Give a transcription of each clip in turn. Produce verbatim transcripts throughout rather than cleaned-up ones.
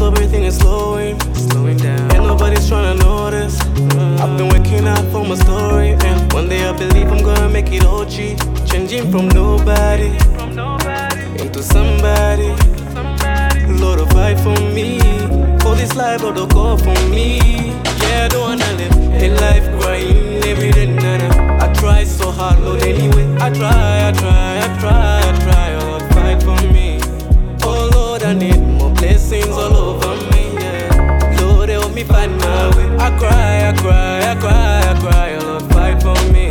everything is slowing, slowing down, and nobody's trying to notice. I've been working out for my story, and one day I believe I'm gonna make it O G. Changing from nobody into somebody. Lord, a fight for me. For this life, Lord, a call for me. Yeah, I don't wanna live a life crying every day, nana. I try so hard, Lord, anyway. I try, I try, I try, I try. Oh, Lord, fight for me. Oh, Lord, I need more blessings all over me, yeah. Lord, help me find my way. I cry, I cry, I cry, I cry. Oh, Lord, fight for me.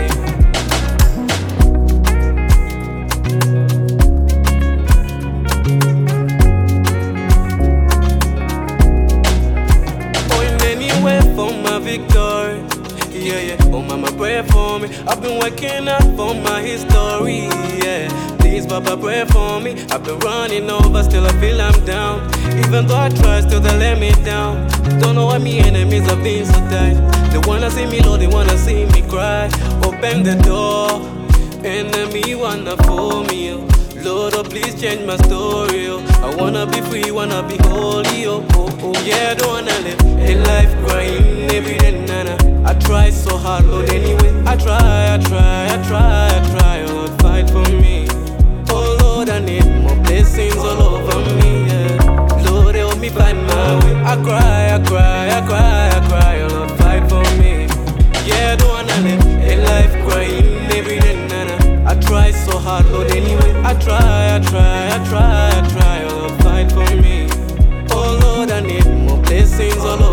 For my victory, yeah, yeah. Oh, mama, pray for me. I've been working out for my history, yeah. Please, Papa, pray for me. I've been running over, still I feel I'm down. Even though I try, still they let me down. Don't know why me enemies have been so tight. They wanna see me, Lord, they wanna see me cry. Open the door, enemy wanna fool me, oh. Lord, oh, please change my story, oh. I wanna be free, wanna be holy, oh, oh, oh. Yeah, I don't wanna live a life crying every day, nana. I try so hard, Lord, anyway. I try, I try, I try, I try, oh, Lord, fight for me. Oh, Lord, I need more blessings all over me, yeah. Lord, help me find my way. I cry, I cry, I cry, I cry, oh, Lord, fight for me. Yeah, I don't wanna live a life crying every day, nana. I try so hard, Lord, anyway. I try, I try, I try, I try, oh Lord, fight for me. Oh Lord, I need more blessings all